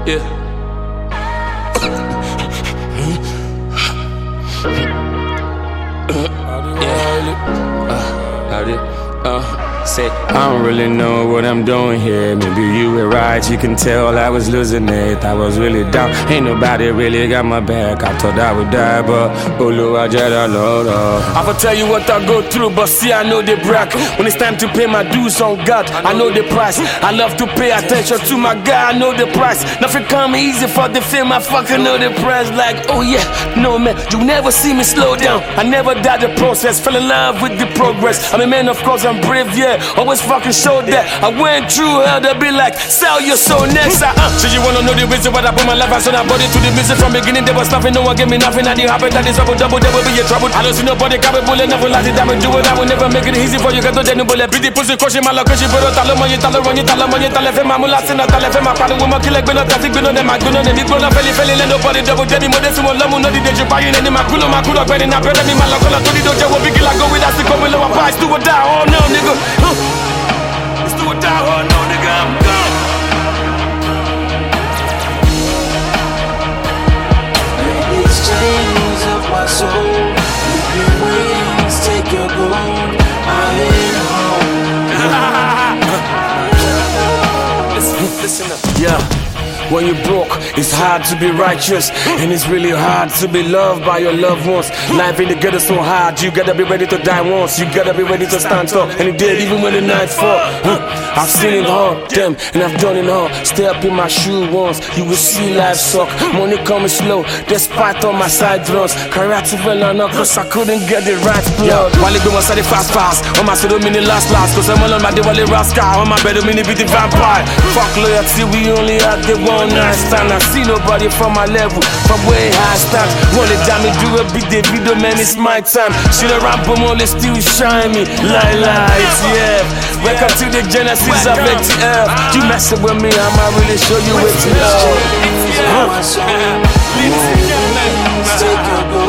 Yeah. Say, I don't really know what I'm doing here. Maybe you were right, you can tell I was losing it. I was really down, ain't nobody really got my back. I thought I would die, but I will tell you what I go through, but see, I know they brag. When it's time to pay my dues on God, I know the price. I love to pay attention to my guy, I know the price. Nothing come easy for the fame, I fucking know the price. Like, oh yeah, no man, you never see me slow down. I never died the process, fell in love with the progress. I'm a man, of course, I'm brave, yeah. Always fucking show that I went through hell, they'll be like, sell your soul next. So you wanna know the reason why I put my life and sold my body to the music from beginning? There was nothing, no one gave me nothing. I didn't happen, that is double, there will be a trouble. I don't see nobody capable, never like it, I will do it. I will never make it easy for you, don't you know, beat the pussy, crushing my luck, crushing, but tell them, you tell them, you tell them, you tell them, my mulas in a telephone, my father, woman, kill a good, nothing, good on them, my good on them, it's gonna fail, and nobody double, Jenny, but this one, no, the danger, buying any my cool, my cool, better, not better, my luck, to the dojo, will be like go with us to come below a price, do or die, oh no, nigga. It's do or die, oh no, nigga, I'm gone. These chains of my soul, leave your wings, take your gold, I ain't home. Listen up. Yeah. When you're broke, it's hard to be righteous, and it's really hard to be loved by your loved ones. Life in the ghetto so hard, you gotta be ready to die once. You gotta be ready to stand tall, and it did even when the night fall. I've seen it all, damn, and I've done it all. Stay up in my shoe once, you will see life suck. Money coming slow, despite all my side runs. Career to well on up, cause I couldn't get the right blood. While it go on the fast, on my side, mini last, cause I'm all on my day, while it rascal. On my bed, mini be the vampire. Fuck loyalty, we only had the one night stand. I see nobody from my level, from way high stand. Wanna jam me, do a big day video, man, it's my time. Shit around, but all still shine me. Lights, yeah. Welcome to the Genesis of ATL. You messing with me, I might really show you what to love. Ladies and gentlemen,